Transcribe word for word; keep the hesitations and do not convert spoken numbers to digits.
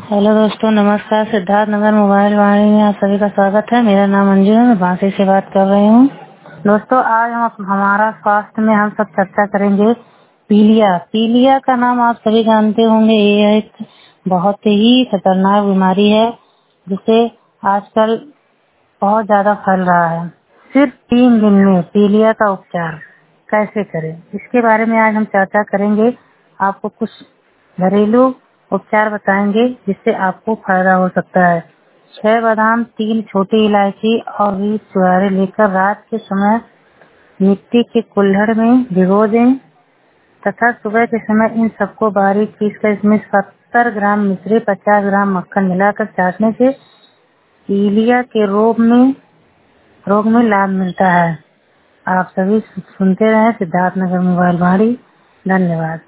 Hello दोस्तों, नमस्कार। Siddharth Nagar mobile वाणी में आप सभी का स्वागत है। मेरा नाम अंजू है, मैं बांसी से बात कर रही हूँ। दोस्तों, आज हम हमारा स्वास्थ्य में हम सब चर्चा करेंगे पीलिया। पीलिया का नाम आप सभी जानते होंगे। ये एक बहुत ही खतरनाक बीमारी है जिसे आजकल बहुत ज्यादा फैल रहा है। सिर्फ तीन दिन में पीलिया का उपचार कैसे करें, इसके बारे में आज हम चर्चा करेंगे। आपको कुछ घरेलू उपचार बताएंगे जिससे आपको फायदा हो सकता है। छह बादाम, तीन छोटी इलायची और बीस चुहारे लेकर रात के समय मिट्टी के कुल्हड़ में भिगो दें तथा सुबह के समय इन सबको बारीक पीसकर इसमें सत्तर ग्राम मिश्री, पचास ग्राम मक्खन मिलाकर चाटने से पीलिया के रोग में रोग में लाभ मिलता है। आप सभी सुनते रहें सिद्धार्थ नगर मोबाइल वाणी। धन्यवाद।